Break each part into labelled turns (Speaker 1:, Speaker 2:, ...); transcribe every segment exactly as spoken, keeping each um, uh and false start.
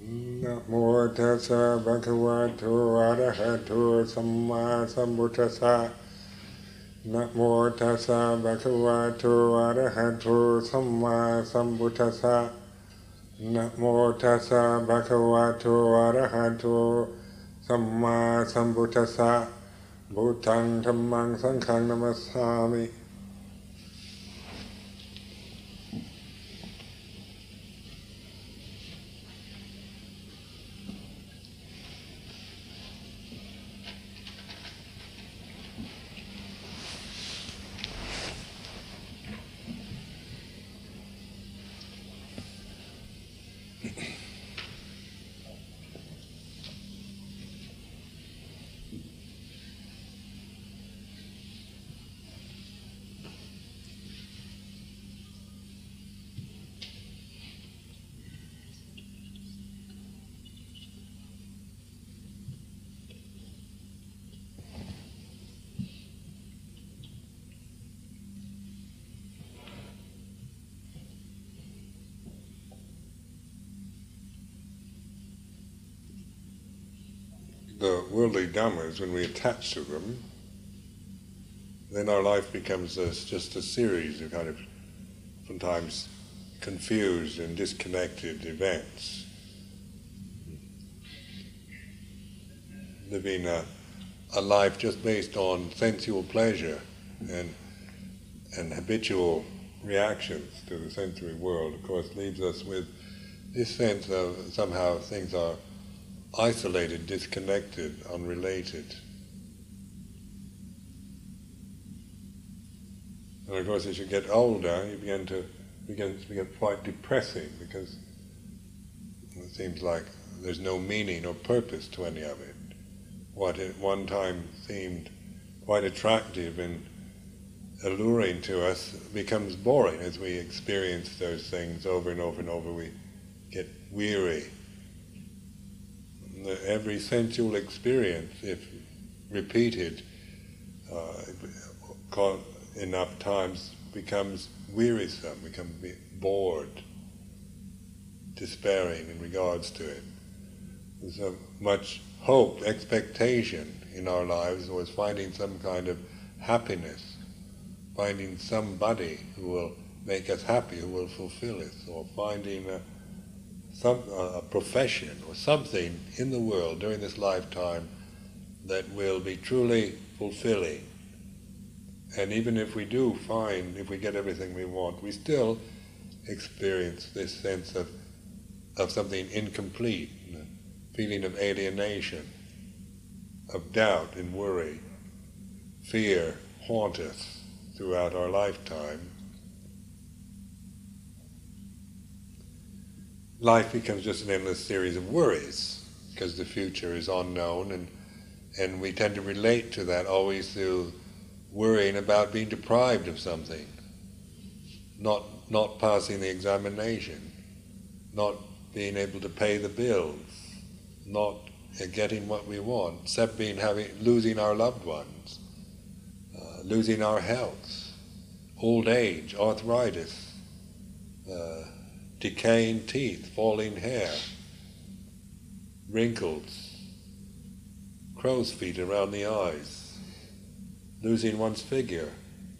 Speaker 1: นะโมตัสสะภะคะวะโตอะระหะโตสัมมาสัมพุทธัสสะนะโมตัสสะภะคะวะโตอะระหะโตสัมมาสัมพุทธัสสะนะโมตัสสะภะคะวะโตอะระหะโตสัมมาสัมพุทธัสสะพุทธังธัมมังสังฆังนะมัสสามิ The worldly dhammas, when we attach to them, then our life becomes a, just a series of kind of sometimes confused and disconnected events. Living a, a life just based on sensual pleasure and, and habitual reactions to the sensory world, of course, leaves us with this sense of somehow things are isolated, disconnected, unrelated. And of course, as you get older, you begin to begin to become quite depressing because it seems like there's no meaning or purpose to any of it. What at one time seemed quite attractive and alluring to us becomes boring as we experience those things over and over and over. We get weary. Every sensual experience, if repeated uh, enough times, becomes wearisome, becomes bored, despairing in regards to it. There's so much hope, expectation in our lives was finding some kind of happiness, finding somebody who will make us happy, who will fulfill us, or finding a Some, uh, a profession or something in the world during this lifetime that will be truly fulfilling. And even if we do find, if we get everything we want, we still experience this sense of, of something incomplete, a feeling of alienation, of doubt and worry. Fear haunt us throughout our lifetime. Life becomes just an endless series of worries because the future is unknown, and and we tend to relate to that always through worrying about being deprived of something, not not passing the examination, not being able to pay the bills, not getting what we want, except being having losing our loved ones, uh, losing our health, old age, arthritis. Uh, decaying teeth, falling hair, wrinkles, crow's feet around the eyes, losing one's figure,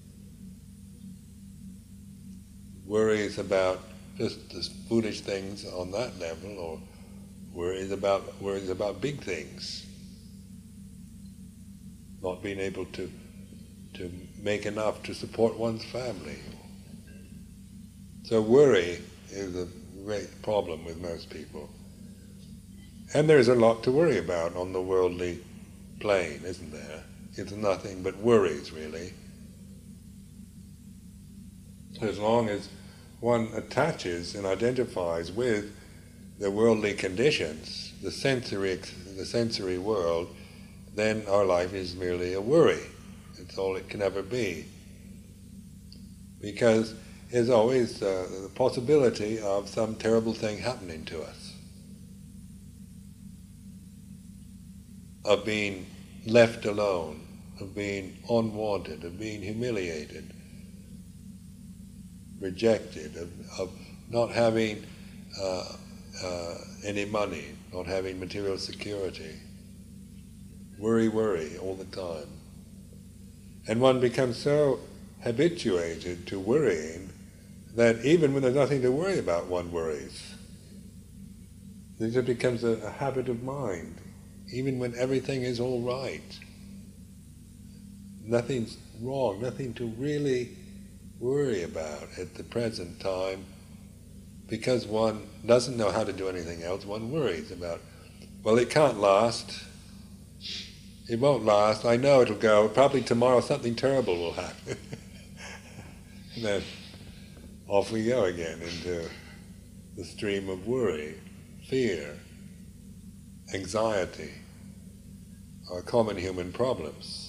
Speaker 1: worries about just the foolish things on that level, or worries about worries about big things, not being able to to make enough to support one's family. So worry is a great problem with most people. And there's a lot to worry about on the worldly plane, isn't there? It's nothing but worries, really. As long as one attaches and identifies with the worldly conditions, the sensory, the sensory world, then our life is merely a worry. It's all it can ever be. Because there's always uh, the possibility of some terrible thing happening to us, of being left alone, of being unwanted, of being humiliated, rejected, of, of not having uh, uh, any money, not having material security. Worry, worry all the time. And one becomes so habituated to worrying that even when there's nothing to worry about, one worries. It just becomes a, a habit of mind, even when everything is all right. Nothing's wrong, nothing to really worry about at the present time, because one doesn't know how to do anything else. One worries about, well, it can't last, it won't last, I know it'll go, probably tomorrow something terrible will happen. And then off we go again into the stream of worry, fear, anxiety, our common human problems.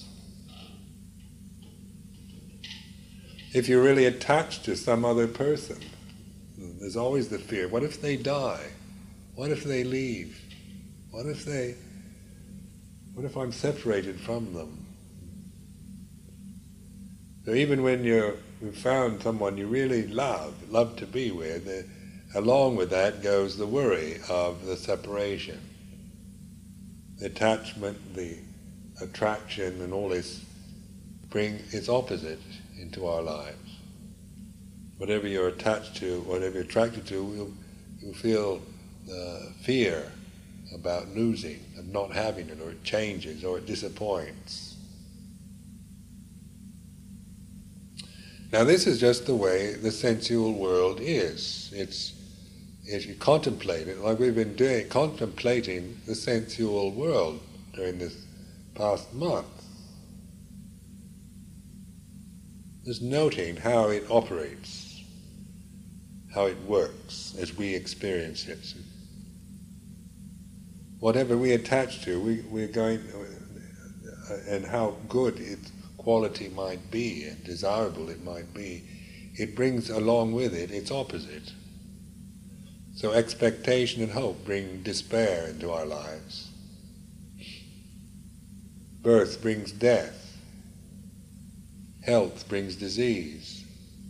Speaker 1: If you're really attached to some other person, there's always the fear, what if they die? What if they leave? What if they, what if I'm separated from them? So even when you're, you've found someone you really love, love to be with, the, along with that goes the worry of the separation. The attachment, the attraction, and all this bring its opposite into our lives. Whatever you're attached to, whatever you're attracted to, you, you feel uh, fear about losing, of not having it, or it changes, or it disappoints. Now this is just the way the sensual world is. It's, if you contemplate it, like we've been doing, contemplating the sensual world during this past month, just noting how it operates, how it works as we experience it. Whatever we attach to, we, we're going, uh, and how good its quality might be and desirable it might be, it brings along with it its opposite. So expectation and hope bring despair into our lives. Birth brings death. Health brings disease.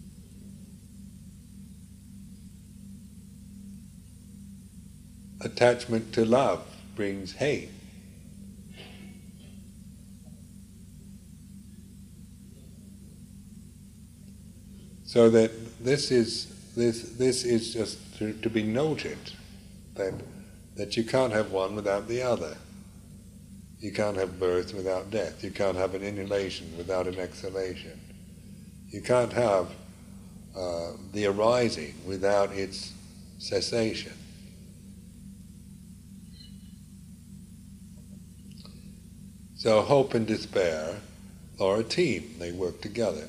Speaker 1: Attachment to love brings hate. So that this is this this is just to, to be noted, that that you can't have one without the other. You can't have birth without death. You can't have an inhalation without an exhalation. You can't have uh, the arising without its cessation. So hope and despair are a team. They work together.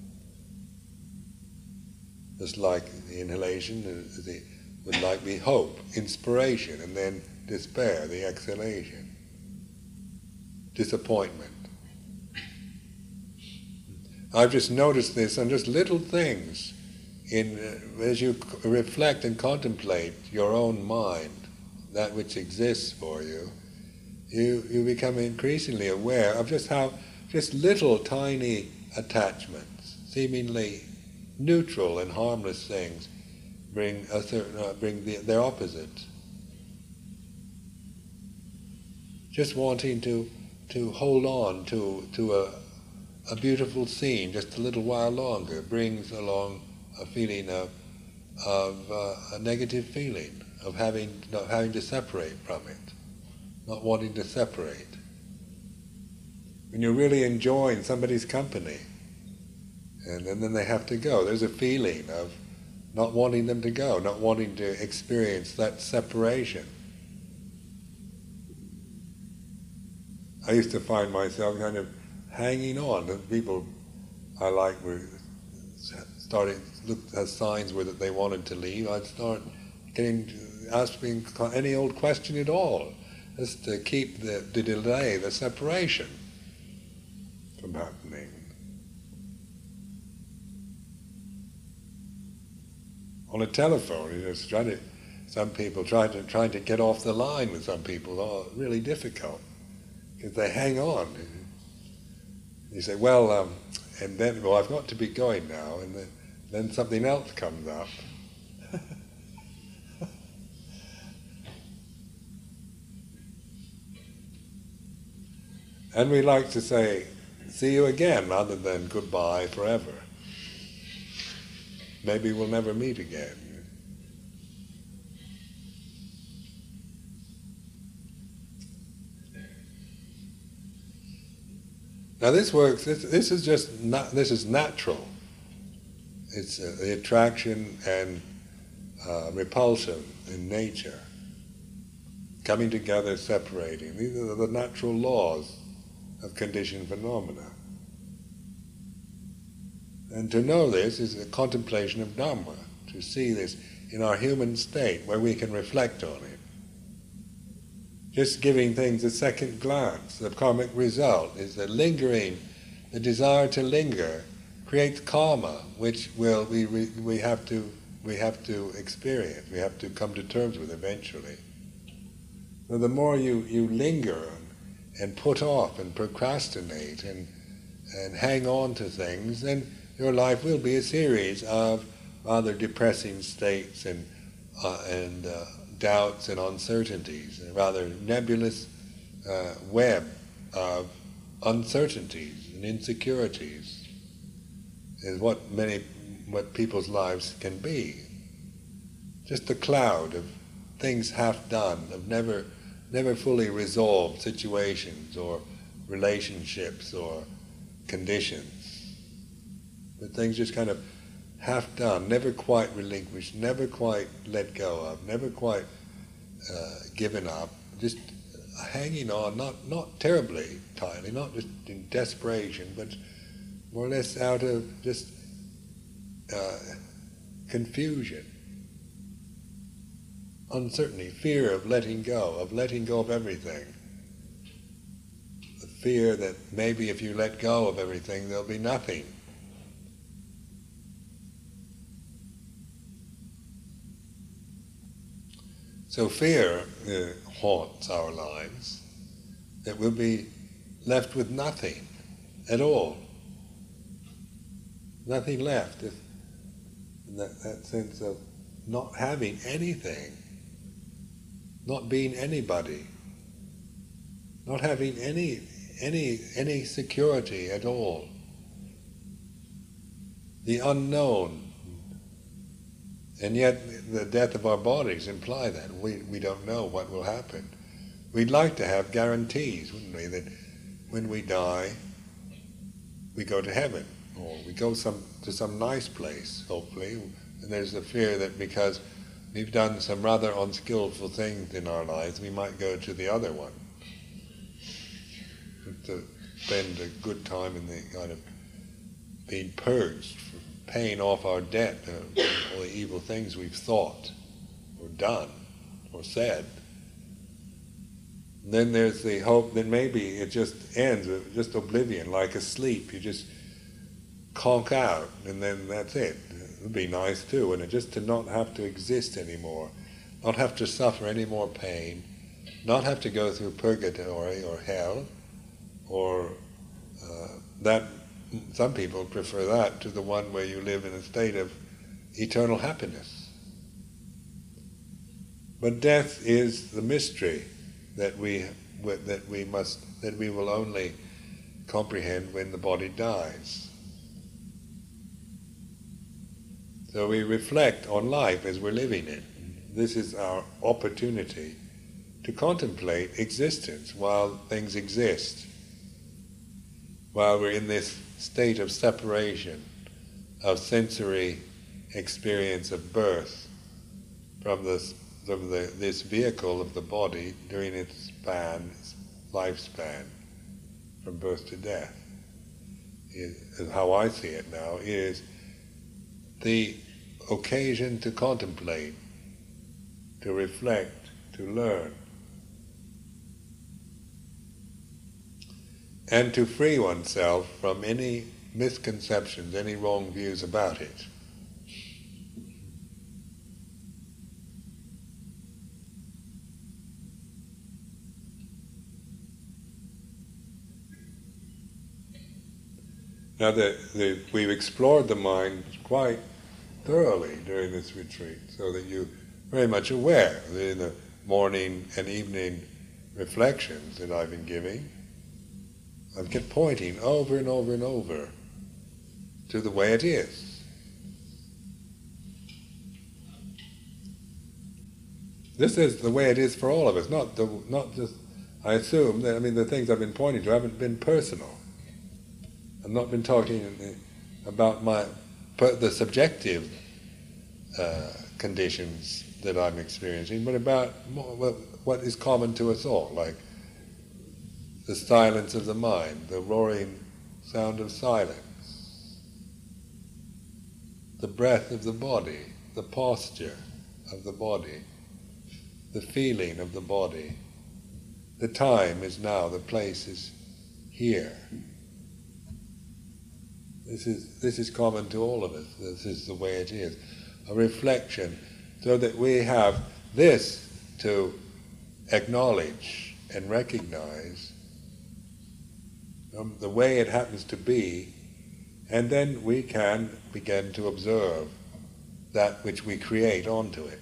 Speaker 1: Just like the inhalation the, would like be hope, inspiration, and then despair, the exhalation. Disappointment. I've just noticed this on just little things in uh, as you c- reflect and contemplate your own mind, that which exists for you, you, you become increasingly aware of just how just little tiny attachments, seemingly neutral and harmless things, bring a certain, uh, bring the, their opposite. Just wanting to to hold on to to a, a beautiful scene just a little while longer brings along a feeling of of uh, a negative feeling of having not having to separate from it, not wanting to separate. When you're really enjoying somebody's company, and, and then they have to go, there's a feeling of not wanting them to go, not wanting to experience that separation. I used to find myself kind of hanging on. The people I liked were starting to look at signs were that they wanted to leave. I'd start getting asking any old question at all, just to keep the, the delay, the separation from happening. On a telephone, you know, it's trying to, some people trying to trying to get off the line with some people are really difficult. Because they hang on. You say, well, um, and then, well, I've got to be going now, and then, then something else comes up. And we like to say, see you again, rather than goodbye forever. Maybe we'll never meet again. Now this works, this, this is just, not, this is natural. It's uh, the attraction and uh, repulsion in nature. Coming together, separating. These are the natural laws of conditioned phenomena. And to know this is a contemplation of Dhamma, to see this in our human state where we can reflect on it. Just giving things a second glance, the karmic result is the lingering, the desire to linger creates karma, which will we, we, we have to we have to experience, we have to come to terms with eventually. So the more you, you linger and put off and procrastinate and and hang on to things, then your life will be a series of rather depressing states and uh, and uh, doubts and uncertainties, a rather nebulous uh, web of uncertainties and insecurities is what many, what people's lives can be. Just a cloud of things half done, of never, never fully resolved situations or relationships or conditions. But things just kind of half done, never quite relinquished, never quite let go of, never quite uh, given up, just hanging on, not not terribly tightly, not just in desperation, but more or less out of just uh, confusion, uncertainty, fear of letting go, of letting go of everything. The fear that maybe if you let go of everything, there'll be nothing. So fear uh, haunts our lives, that we'll be left with nothing at all. Nothing left, if, that, that sense of not having anything, not being anybody, not having any, any, any security at all. The unknown. And yet the death of our bodies imply that. We, we don't know what will happen. We'd like to have guarantees, wouldn't we, that when we die, we go to heaven, or we go some to some nice place, hopefully. And there's a fear that because we've done some rather unskillful things in our lives, we might go to the other one. To spend a good time in the kind of being purged, paying off our debt, uh, all the evil things we've thought, or done, or said. And then there's the hope that maybe it just ends with just oblivion, like a sleep. You just conk out, and then that's it. It would be nice too, and just to not have to exist anymore, not have to suffer any more pain, not have to go through purgatory or hell, or uh, that. Some people prefer that to the one where you live in a state of eternal happiness. But death is the mystery that we that we must that we will only comprehend when the body dies. So we reflect on life as we're living it. This is our opportunity to contemplate existence while things exist, while we're in this state of separation, of sensory experience of birth from this, from the, this vehicle of the body during its span, its lifespan, from birth to death. Is, how I see it now, is the occasion to contemplate, to reflect, to learn, and to free oneself from any misconceptions, any wrong views about it. Now, the, the, we've explored the mind quite thoroughly during this retreat, so that you're very much aware that in the morning and evening reflections that I've been giving, I've kept pointing over and over and over to the way it is. This is the way it is for all of us, not the, not just, I assume that, I mean, the things I've been pointing to haven't been personal. I've not been talking about my, the subjective uh, conditions that I'm experiencing, but about more, what is common to us all, like the silence of the mind, the roaring sound of silence, the breath of the body, the posture of the body, the feeling of the body. The time is now, the place is here. This is, this is common to all of us. This is the way it is. A reflection, so that we have this to acknowledge and recognize, um, the way it happens to be, and then we can begin to observe that which we create onto it.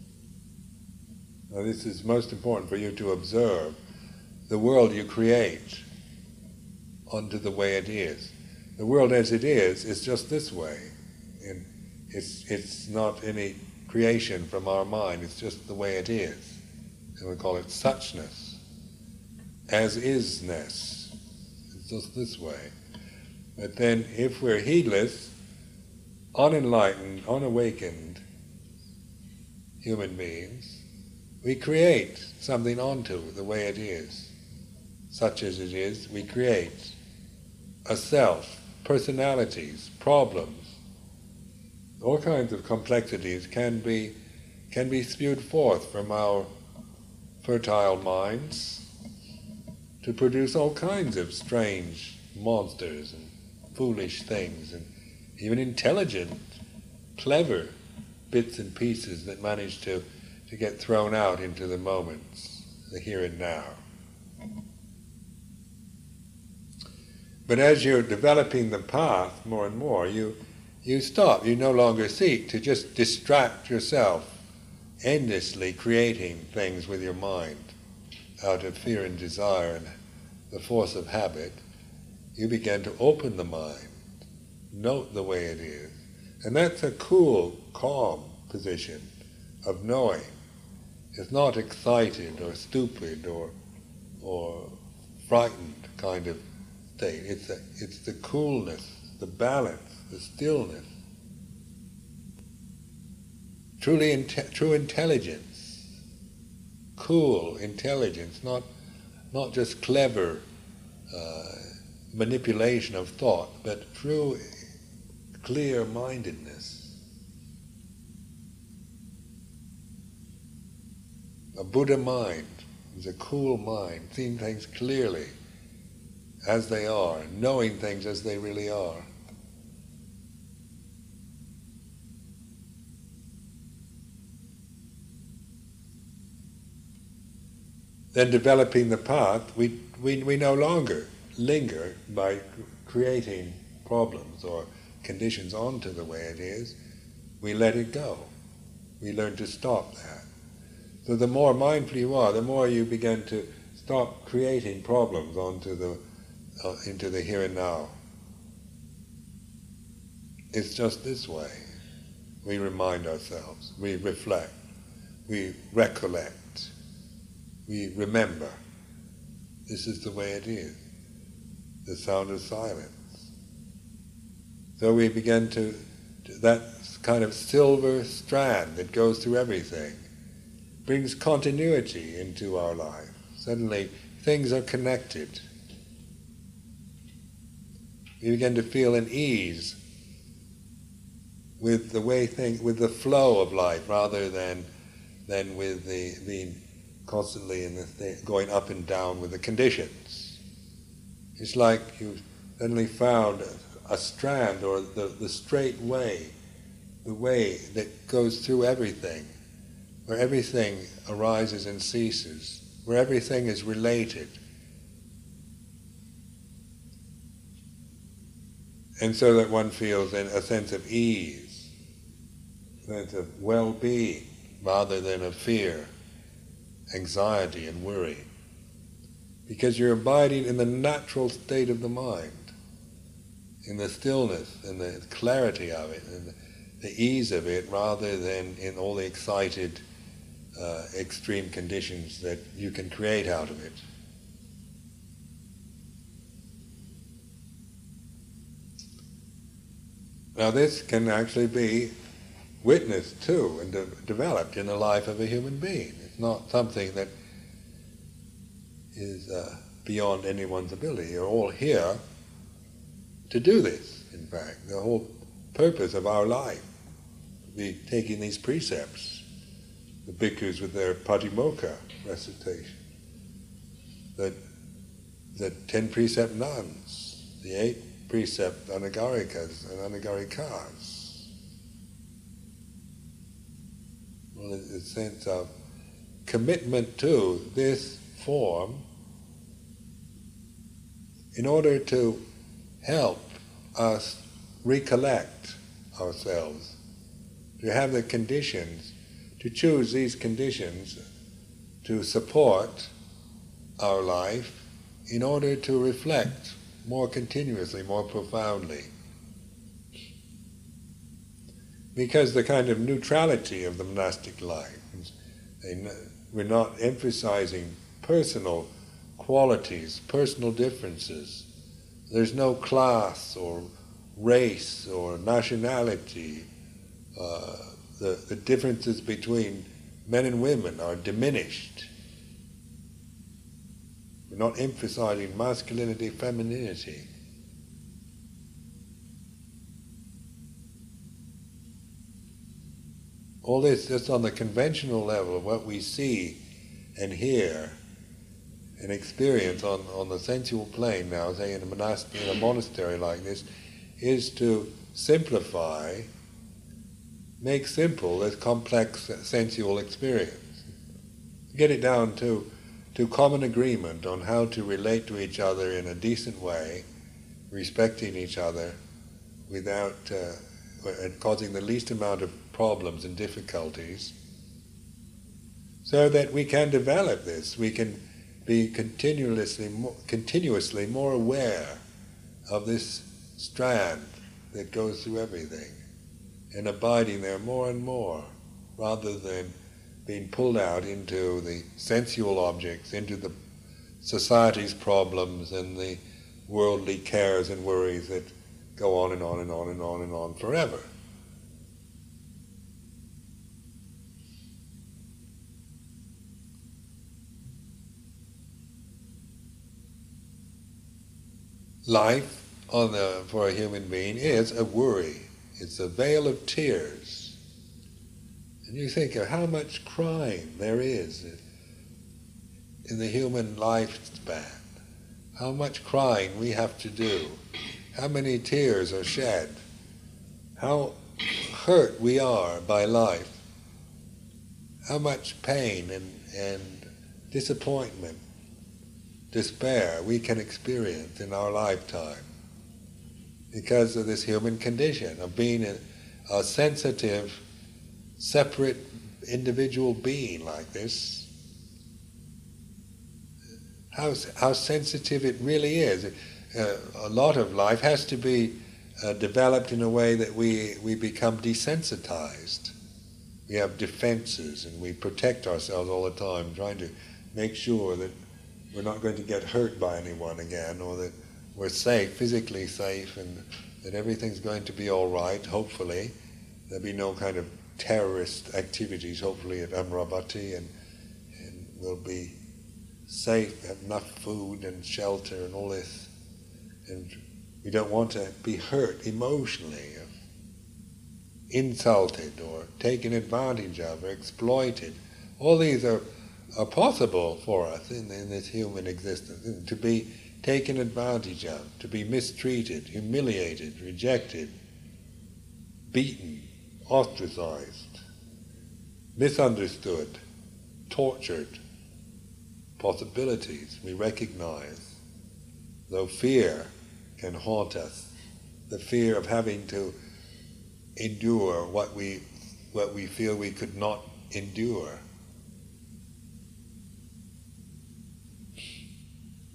Speaker 1: Now, this is most important for you to observe the world you create onto the way it is. The world as it is is just this way. And it's, it's not any creation from our mind, it's just the way it is. And we call it suchness, as isness. It's just this way. But then if we're heedless, unenlightened, unawakened human beings, we create something onto the way it is. Such as it is, we create a self, personalities, problems. All kinds of complexities can be, can be spewed forth from our fertile minds to produce all kinds of strange monsters and foolish things, and even intelligent, clever bits and pieces that manage to, to get thrown out into the moments, the here and now. But as you're developing the path more and more, you, you stop. You no longer seek to just distract yourself, endlessly creating things with your mind out of fear and desire and the force of habit. You begin to open the mind, note the way it is. And that's a cool, calm position of knowing. It's not excited or stupid or, or frightened kind of state. It's, a, it's the coolness, the balance, the stillness. Truly, inte- true intelligence, cool intelligence, not, not just clever uh, manipulation of thought, but true clear-mindedness. A Buddha mind is a cool mind, seeing things clearly as they are, knowing things as they really are. Then developing the path, we, we, we no longer linger by creating problems or conditions onto the way it is. We let it go. We learn to stop that. So the more mindful you are, the more you begin to stop creating problems onto the, uh, into the here and now. It's just this way. We remind ourselves, we reflect, we recollect, we remember. This is the way it is. The sound of silence. So we begin to, that kind of silver strand that goes through everything brings continuity into our life. Suddenly things are connected. We begin to feel an ease with the way things, with the flow of life, rather than than with the being constantly in the thing, going up and down with the conditions. It's like you've suddenly found a, a strand, or the, the straight way, the way that goes through everything, where everything arises and ceases, where everything is related. And so that one feels a sense of ease, a sense of well-being, rather than of fear, anxiety and worry. because you're abiding in the natural state of the mind, in the stillness and the clarity of it, and the ease of it, rather than in all the excited, uh, extreme conditions that you can create out of it. Now this can actually be witnessed too and de- developed in the life of a human being. It's not something that is uh, beyond anyone's ability. You're all here to do this, in fact. The whole purpose of our life, be taking these precepts, the bhikkhus with their patimokkha recitation, the, the ten precept nuns, the eight precept anagarikas and anagarikas. Well, a sense of commitment to this form in order to help us recollect ourselves, to have the conditions, to choose these conditions to support our life in order to reflect more continuously, more profoundly. Because the kind of neutrality of the monastic life, we're not emphasizing personal qualities, personal differences. There's no class or race or nationality. Uh, the, the differences between men and women are diminished. We're not emphasizing masculinity, femininity. All this just on the conventional level of what we see and hear and experience on, on the sensual plane now, say in a, monast- in a monastery like this, is to simplify, make simple this complex sensual experience. Get it down to, to common agreement on how to relate to each other in a decent way, respecting each other without uh, and causing the least amount of problems and difficulties, so that we can develop this. We can be continuously more, continuously more aware of this strand that goes through everything, and abiding there more and more, rather than being pulled out into the sensual objects, into the society's problems and the worldly cares and worries that go on and on and on and on and on forever. Life on the, for a human being is a worry. It's a veil of tears. And you think of how much crying there is in the human lifespan, how much crying we have to do, how many tears are shed, how hurt we are by life, how much pain and, and disappointment, despair we can experience in our lifetime because of this human condition of being a, a sensitive, separate individual being like this. How, how sensitive it really is. Uh, a lot of life has to be uh, developed in a way that we, we become desensitized. We have defenses and we protect ourselves all the time, trying to make sure that we're not going to get hurt by anyone again, or that we're safe, physically safe, and that everything's going to be all right, hopefully. There'll be no kind of terrorist activities, hopefully, at Amaravati, and, and we'll be safe, have enough food and shelter and all this. And we don't want to be hurt emotionally, or insulted, or taken advantage of, or exploited. All these are are possible for us in, in this human existence, to be taken advantage of, to be mistreated, humiliated, rejected, beaten, ostracized, misunderstood, tortured. Possibilities we recognize, though fear can haunt us, the fear of having to endure what we, what we feel we could not endure.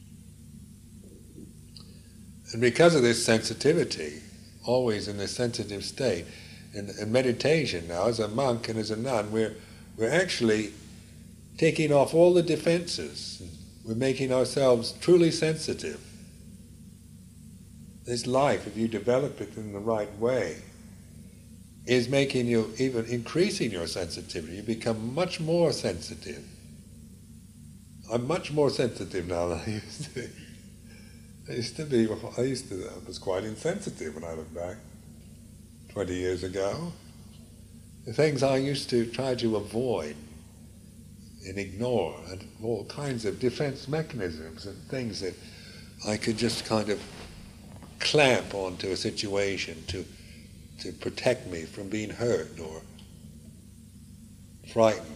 Speaker 1: And because of this sensitivity, always in this sensitive state, in, in meditation now, as a monk and as a nun, we're, we're actually taking off all the defenses. We're making ourselves truly sensitive. This life, if you develop it in the right way, is making you, even increasing your sensitivity. You become much more sensitive. I'm much more sensitive now than I used to be. I used to be, I used to, I was quite insensitive when I look back, twenty years ago. The things I used to try to avoid and ignore, and all kinds of defense mechanisms and things that I could just kind of clamp onto a situation to to protect me from being hurt or frightened.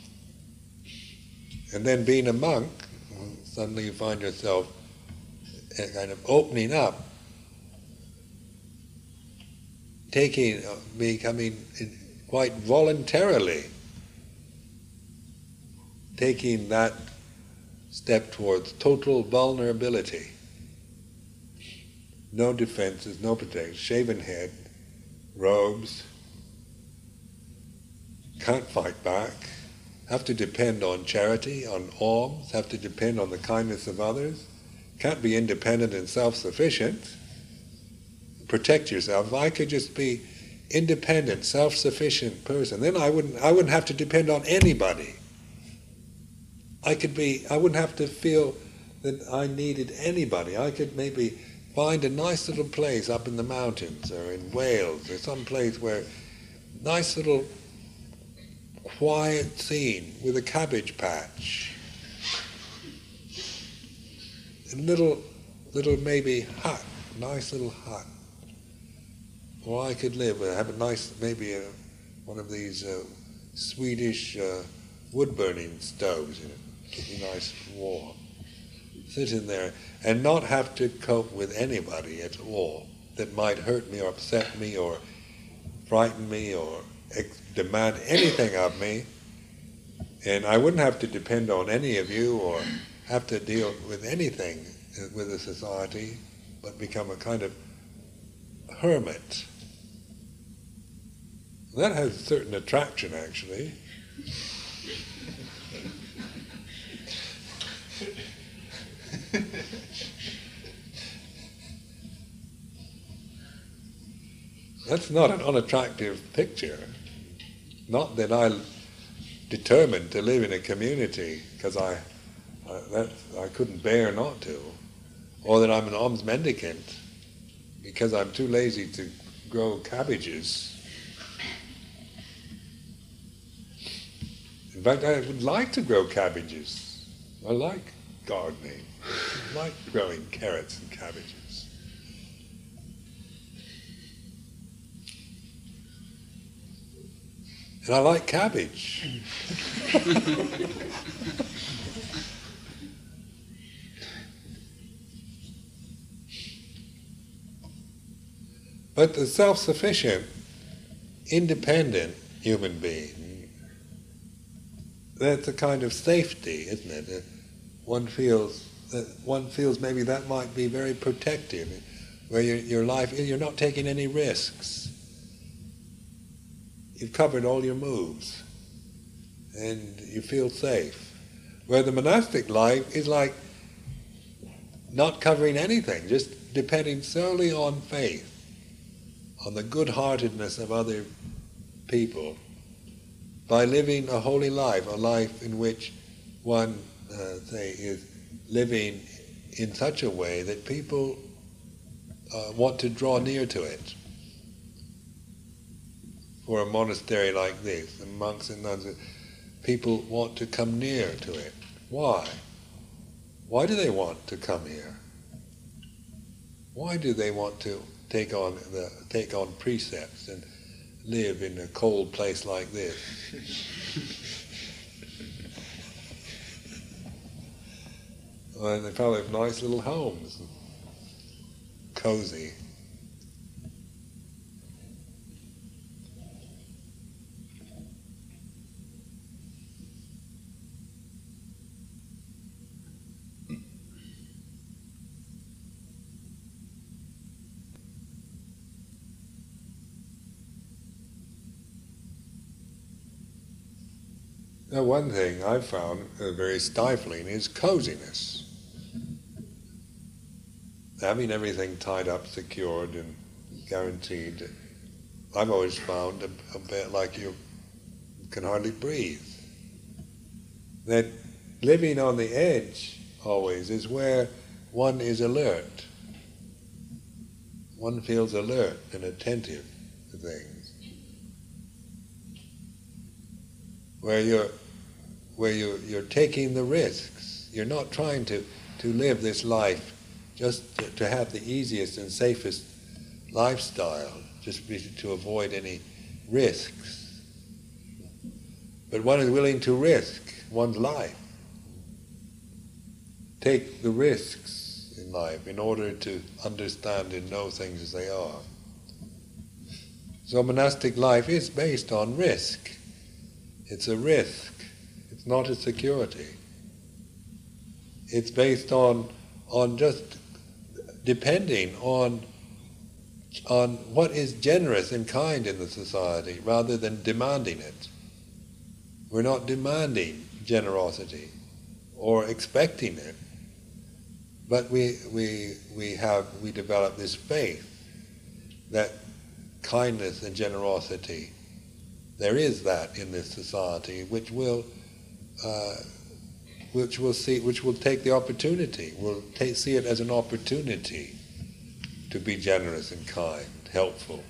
Speaker 1: And then being a monk, suddenly you find yourself kind of opening up, taking, becoming quite voluntarily taking that step towards total vulnerability. No defenses, no protection, shaven head, robes, can't fight back, have to depend on charity, on alms, have to depend on the kindness of others, can't be independent and self-sufficient, protect yourself. If I could just be independent, self-sufficient person, then I wouldn't I wouldn't have to depend on anybody. I could be I wouldn't have to feel that I needed anybody. I could maybe find a nice little place up in the mountains or in Wales or some place where nice little quiet scene with a cabbage patch. A little, little maybe hut, nice little hut. Or I could live, uh, have a nice, maybe a, one of these uh, Swedish uh, wood-burning stoves in it, keep me nice and warm. Sit in there and not have to cope with anybody at all that might hurt me or upset me or frighten me or ex- demand anything of me. And I wouldn't have to depend on any of you or have to deal with anything with the society, but become a kind of hermit. That has a certain attraction, actually. That's not an unattractive picture. Not that I determined to live in a community because I, I, that, I couldn't bear not to, or that I'm an alms mendicant because I'm too lazy to grow cabbages. In fact, I would like to grow cabbages. I like gardening. I like growing carrots and cabbages. And I like cabbage. But the self-sufficient, independent human being, that's a kind of safety, isn't it? That one feels that one feels maybe that might be very protective, where your, your life, you're not taking any risks. You've covered all your moves, and you feel safe. Where the monastic life is like not covering anything, just depending solely on faith, on the good-heartedness of other people, by living a holy life, a life in which one, uh, say, is living in such a way that people uh, want to draw near to it. For a monastery like this, the monks and nuns, people want to come near to it. Why? Why do they want to come here? Why do they want to take on the take on precepts and live in a cold place like this? Well, they probably have nice little homes, cozy. Now, one thing I've found uh, very stifling is coziness. Having everything tied up, secured, and guaranteed, I've always found a, a bit like you can hardly breathe. That living on the edge always is where one is alert. One feels alert and attentive to things. Where you're, where you're, you're taking the risks. You're not trying to, to live this life just to, to have the easiest and safest lifestyle, just to avoid any risks. But one is willing to risk one's life. Take the risks in life in order to understand and know things as they are. So monastic life is based on risk. It's a risk. It's not a security. It's based on on just depending on on what is generous and kind in the society rather than demanding it. We're not demanding generosity or expecting it, but we we we have we develop this faith that kindness and generosity, there is that in this society which will uh, which will see which will take the opportunity, will take, see it as an opportunity to be generous and kind, helpful.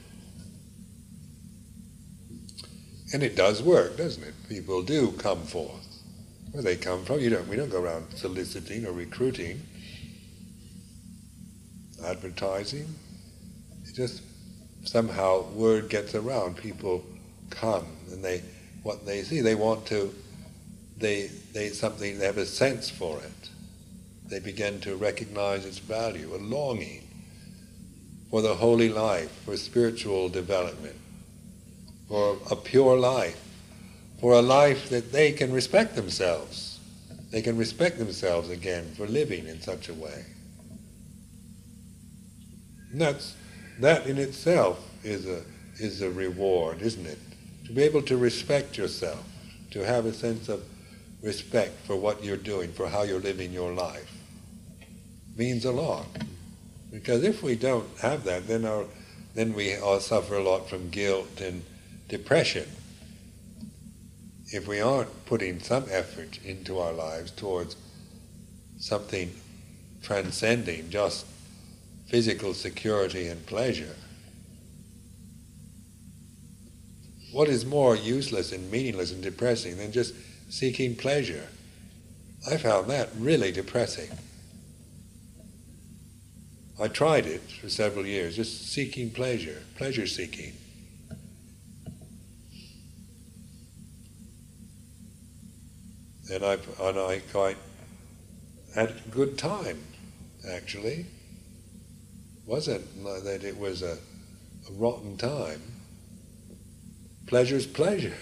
Speaker 1: And it does work, doesn't it? People do come forth. Where they come from, you don't we don't go around soliciting or recruiting, advertising. It just somehow word gets around. People come and they what they see, they want to they they something they have a sense for it. They begin to recognize its value, a longing for the holy life, for spiritual development, for a pure life, for a life that they can respect themselves. They can respect themselves again for living in such a way. And that's, that in itself is a, is a reward, isn't it? To be able to respect yourself, to have a sense of respect for what you're doing, for how you're living your life, means a lot. Because if we don't have that, then our, then we all suffer a lot from guilt and depression. If we aren't putting some effort into our lives towards something transcending just physical security and pleasure, what is more useless and meaningless and depressing than just seeking pleasure? I found that really depressing. I tried it for several years, just seeking pleasure, pleasure seeking. And I, and I quite had a good time, actually. Wasn't that it was a, a rotten time. Pleasure's pleasure.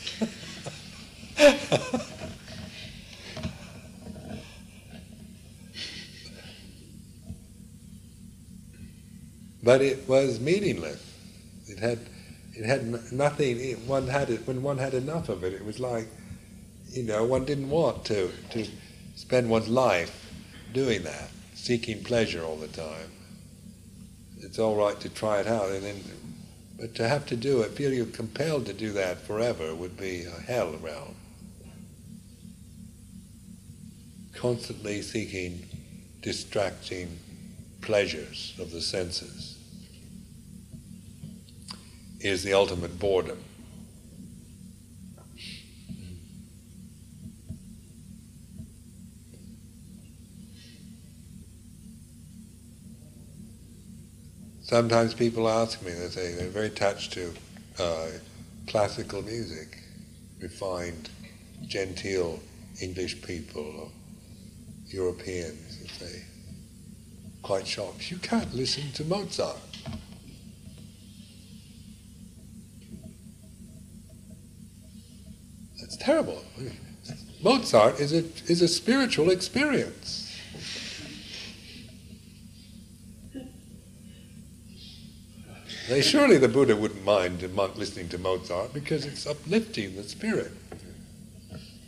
Speaker 1: But it was meaningless. It had, it had nothing. It, one had it when one had enough of it. It was like, you know, one didn't want to to spend one's life doing that, seeking pleasure all the time. It's all right to try it out, and then, but to have to do it, feel you're compelled to do that forever, would be a hell realm. Constantly seeking distracting pleasures of the senses is the ultimate boredom. Sometimes people ask me, they say they're very touched to uh, classical music, refined, genteel English people or Europeans, they say, quite shocked. You can't listen to Mozart. That's terrible. Mozart is a, is a spiritual experience. They, surely the Buddha wouldn't mind a monk listening to Mozart because it's uplifting the spirit.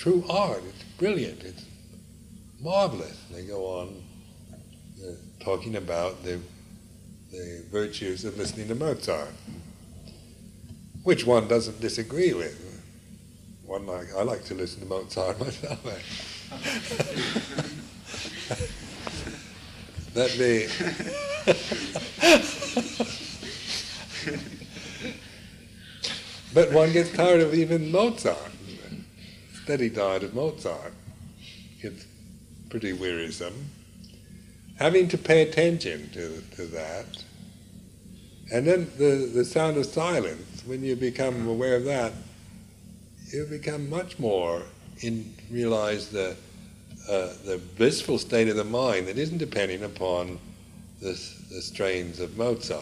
Speaker 1: true art. It's brilliant. It's marvelous. They go on uh, talking about the, the virtues of listening to Mozart, which one doesn't disagree with. One like I like to listen to Mozart myself. That be. But one gets tired of even Mozart. Steady diet of Mozart. It's pretty wearisome. Having to pay attention to, to that. And then the, the sound of silence, when you become aware of that, you become much more in realize the uh, the blissful state of the mind that isn't depending upon this, the strains of Mozart.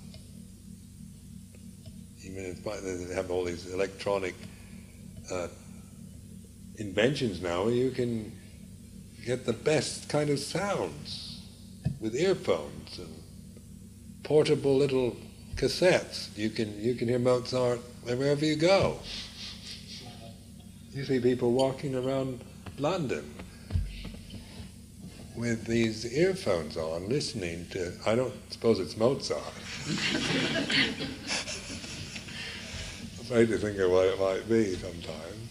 Speaker 1: Even in spite they have all these electronic uh, inventions now where you can get the best kind of sounds with earphones and portable little cassettes. You can you can hear Mozart wherever you go. You see people walking around London with these earphones on, listening to, I don't suppose it's Mozart. I'm afraid to think of what it might be sometimes.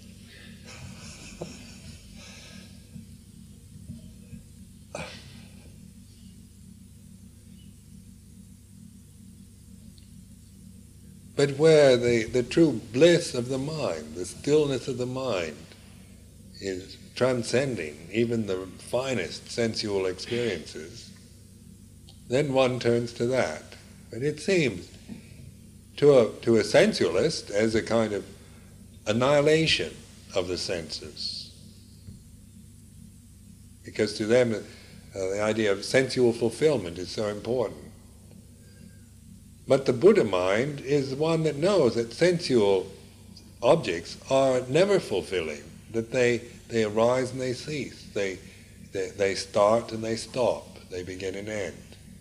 Speaker 1: But where the, the true bliss of the mind, the stillness of the mind, is transcending even the finest sensual experiences, then one turns to that. But it seems to a, to a sensualist as a kind of annihilation of the senses. Because to them, uh, the idea of sensual fulfillment is so important. But the Buddha mind is one that knows that sensual objects are never fulfilling, that they, they arise and they cease, they, they, they start and they stop, they begin and end.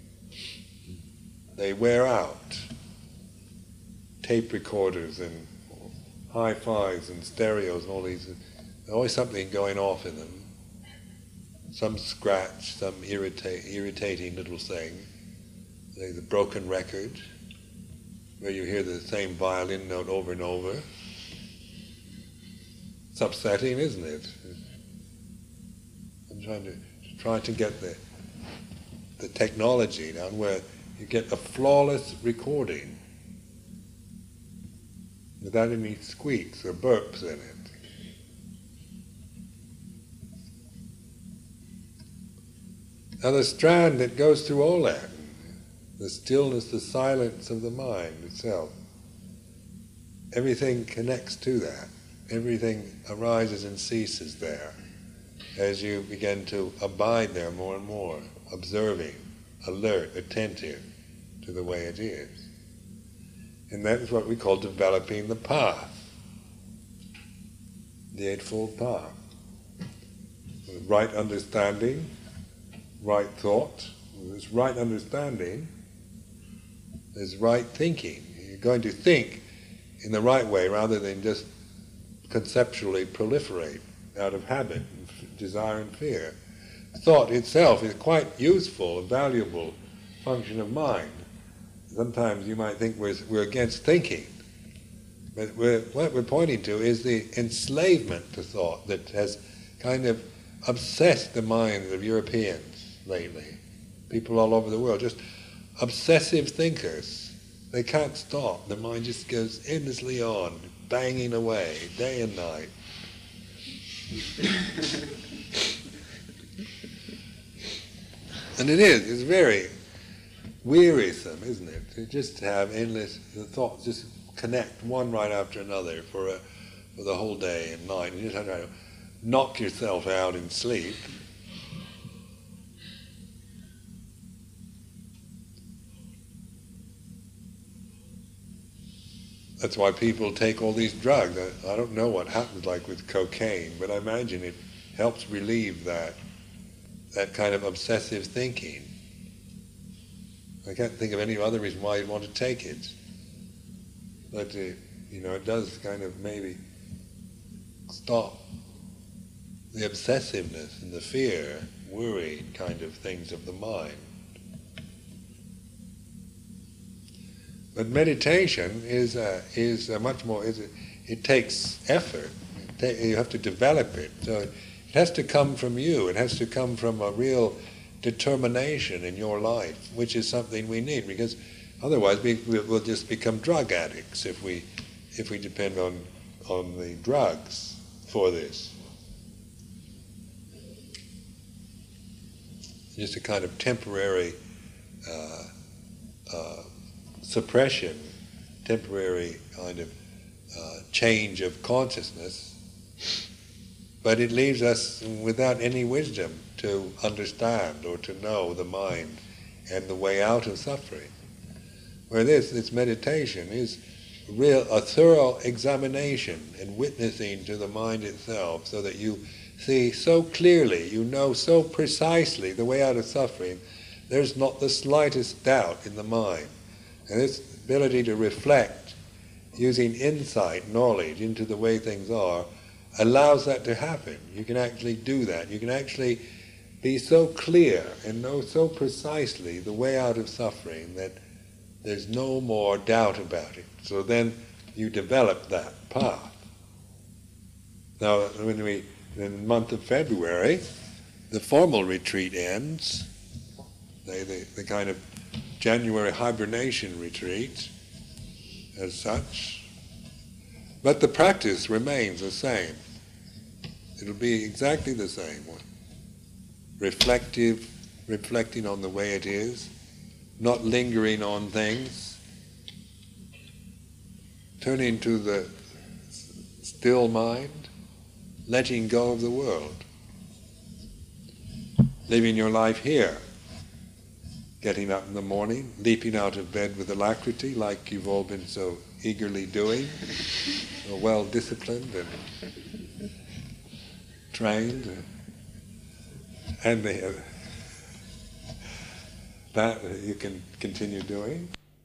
Speaker 1: They wear out. Tape recorders and hi-fis and stereos and all these, there's always something going off in them. Some scratch, some irrita- irritating little thing. There's a broken record where you hear the same violin note over and over. It's upsetting, isn't it? I'm trying to trying to get the the technology down where you get a flawless recording without any squeaks or burps in it. Now the strand that goes through all that, the stillness, the silence of the mind itself, everything connects to that. Everything arises and ceases there as you begin to abide there more and more, observing, alert, attentive to the way it is. And that is what we call developing the path, the Eightfold Path. Right understanding, right thought. With this right understanding, there's right thinking. You're going to think in the right way rather than just conceptually proliferate out of habit, and f- desire and fear. Thought itself is quite useful, a valuable function of mind. Sometimes you might think we're, we're against thinking, but we're, what we're pointing to is the enslavement to thought that has kind of obsessed the minds of Europeans lately. People all over the world, just obsessive thinkers. They can't stop. The mind just goes endlessly on, banging away, day and night. And it is, it's very wearisome, isn't it? To just have endless, the thoughts just connect one right after another for, a, for the whole day and night. And you just have to knock yourself out in sleep. That's why people take all these drugs. I, I don't know what happens like with cocaine, but I imagine it helps relieve that that kind of obsessive thinking. I can't think of any other reason why you'd want to take it. But, uh, you know, it does kind of maybe stop the obsessiveness and the fear, worry kind of things of the mind. But meditation is a, is a much more, is a, it takes effort. It ta- you have to develop it. So it has to come from you. It has to come from a real determination in your life, which is something we need, because otherwise we, we'll just become drug addicts if we, if we depend on, on the drugs for this. Just a kind of temporary uh, uh, suppression, temporary kind of uh, change of consciousness, but it leaves us without any wisdom to understand or to know the mind and the way out of suffering. Where this, this meditation is real, a thorough examination and witnessing to the mind itself, so that you see so clearly, you know so precisely the way out of suffering, there's not the slightest doubt in the mind. And this ability to reflect, using insight, knowledge into the way things are, allows that to happen. You can actually do that. You can actually be so clear and know so precisely the way out of suffering that there's no more doubt about it. So then you develop that path. Now, when we, in the month of February, the formal retreat ends, the, the, the kind of January hibernation retreat as such, but the practice remains the same. It'll be exactly the same one. Reflective, reflecting on the way it is, not lingering on things, turning to the still mind, letting go of the world, living your life here, getting up in the morning, leaping out of bed with alacrity like you've all been so eagerly doing, so well disciplined and trained, and they, uh, that you can continue doing.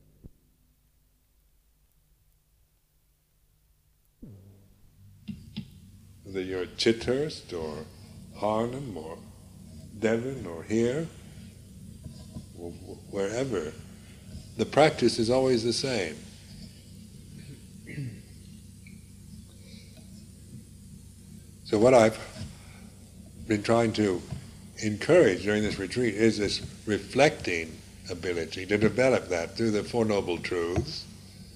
Speaker 1: Whether you're at Chithurst or Harlem or Devon or here, or wherever, the practice is always the same. So what I've been trying to encourage during this retreat is this reflecting ability, to develop that through the Four Noble Truths,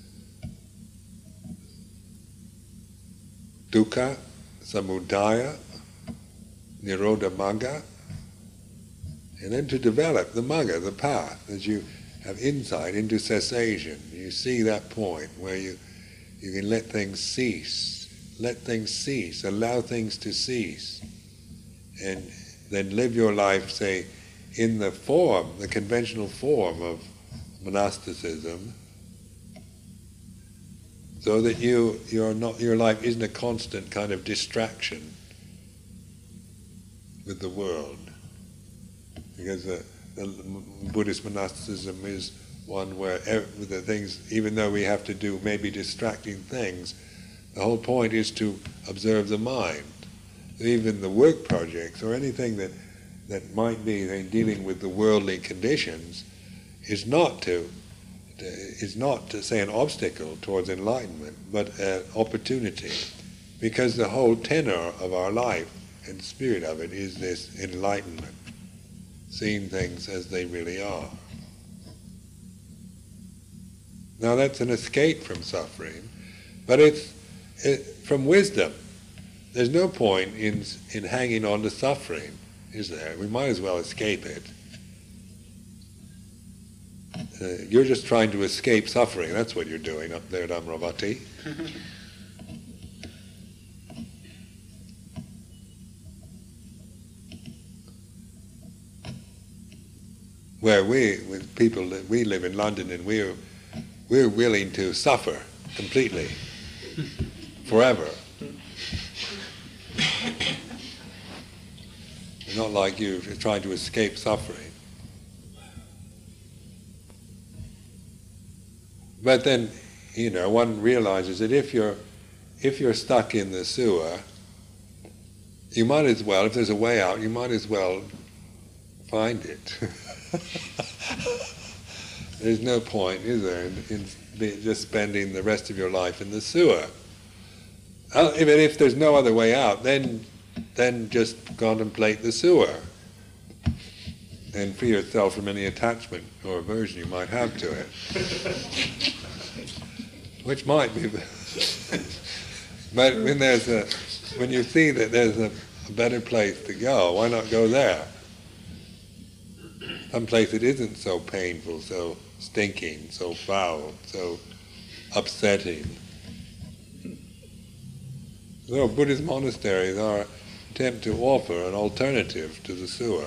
Speaker 1: dukkha, samudaya, nirodha magga, and then to develop the magga, the path, as you have insight into cessation. You see that point where you, you can let things cease, let things cease, allow things to cease, and then live your life, say, in the form, the conventional form of monasticism, so that you, you're not, your life isn't a constant kind of distraction with the world. Because the, the Buddhist monasticism is one where every, the things, even though we have to do maybe distracting things, the whole point is to observe the mind. Even the work projects or anything that, that might be uh, dealing with the worldly conditions is not to, to is not to say an obstacle towards enlightenment, but an opportunity, because the whole tenor of our life and spirit of it is this enlightenment, seeing things as they really are. Now that's an escape from suffering, but it's it, from wisdom. There's no point in in hanging on to suffering, is there? We might as well escape it. Uh, you're just trying to escape suffering. That's what you're doing up there at Amaravati. Where we, with people that we live in London, and we're we're willing to suffer completely, forever. Not like you trying to escape suffering. But then, you know, one realizes that if you're if you're stuck in the sewer, you might as well, if there's a way out, you might as well find it. There's no point, is there, in, in be, just spending the rest of your life in the sewer. Uh, even if there's no other way out, then then just contemplate the sewer and free yourself from any attachment or aversion you might have to it. Which might be, but when there's a, when you see that there's a, a better place to go, why not go there? Some place that isn't so painful, so stinking, so foul, so upsetting. So Buddhist monasteries are an attempt to offer an alternative to the sewer.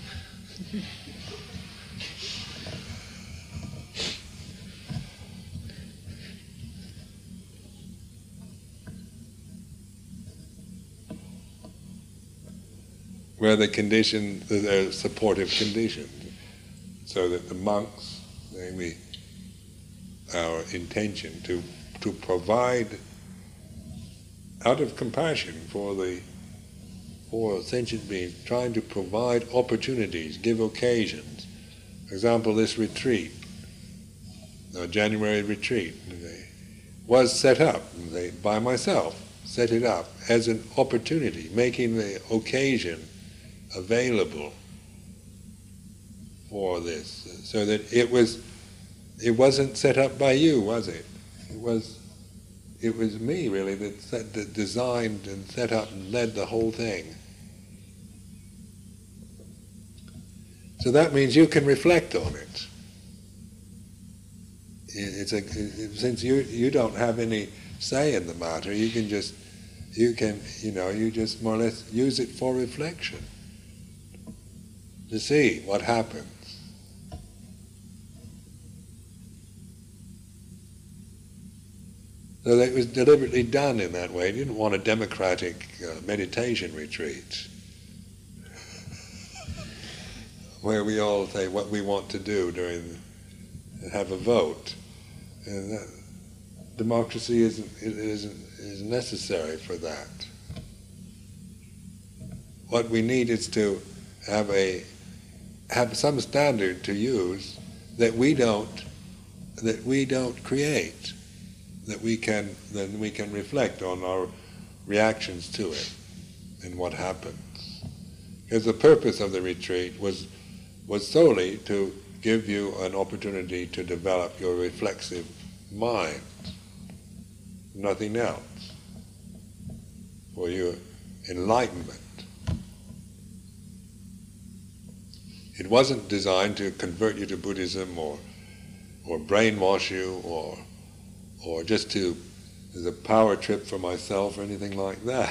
Speaker 1: Where the conditions, there are supportive conditions, so that the monks, namely our intention to to provide, out of compassion for the for sentient beings, trying to provide opportunities, give occasions. For example, this retreat, the January retreat, was set up by myself, set it up as an opportunity, making the occasion available for this, so that it was, it wasn't set up by you, was it? It was, it was me really that, set, that designed and set up and led the whole thing. So that means you can reflect on it. It's a, since you you don't have any say in the matter, you can just, you can, you know, you just more or less use it for reflection, to see what happens. So that it was deliberately done in that way. He didn't want a democratic uh, meditation retreat where we all say what we want to do during, and have a vote. And that, democracy isn't, isn't, is necessary for that. What we need is to have a have some standard to use that we don't that we don't create, that we can then we can reflect on our reactions to it and what happens. Because the purpose of the retreat was was solely to give you an opportunity to develop your reflexive mind, nothing else, for your enlightenment. It wasn't designed to convert you to Buddhism or or brainwash you or or just to, as a power trip for myself or anything like that.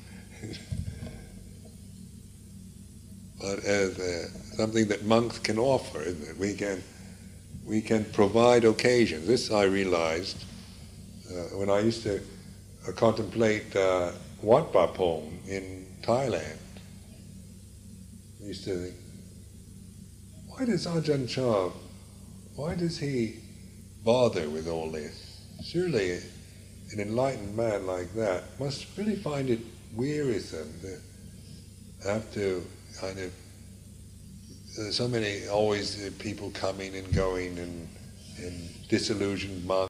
Speaker 1: But as a, something that monks can offer, isn't it? We can, we can provide occasions. This I realized uh, when I used to uh, contemplate uh, Wat Pah Pong in Thailand. I used to think, why does Ajahn Chah, why does he bother with all this? Surely an enlightened man like that must really find it wearisome to have to kind of, there's so many, always uh, people coming and going and, and disillusioned monks.